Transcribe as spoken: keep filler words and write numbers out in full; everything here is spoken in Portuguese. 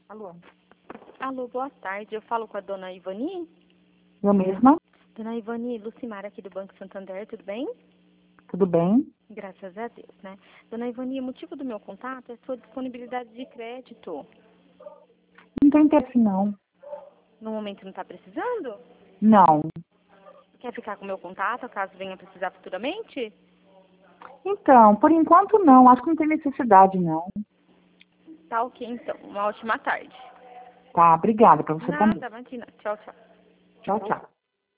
Alô? Alô, boa tarde. Eu falo com a dona Ivani? Eu mesma? Dona Ivani, Lucimar aqui do Banco Santander, tudo bem? Tudo bem? Graças a Deus, né? Dona Ivani, o motivo do meu contato é a sua disponibilidade de crédito. Não tem interesse, não. No momento não está precisando? Não. Quer ficar com o meu contato, caso venha precisar futuramente? Então, por enquanto não. Acho que não tem necessidade, não. Tá ok, então. Uma ótima tarde. Tá, obrigada pra você também. Nada, imagina. Tchau, tchau. Tchau, tchau.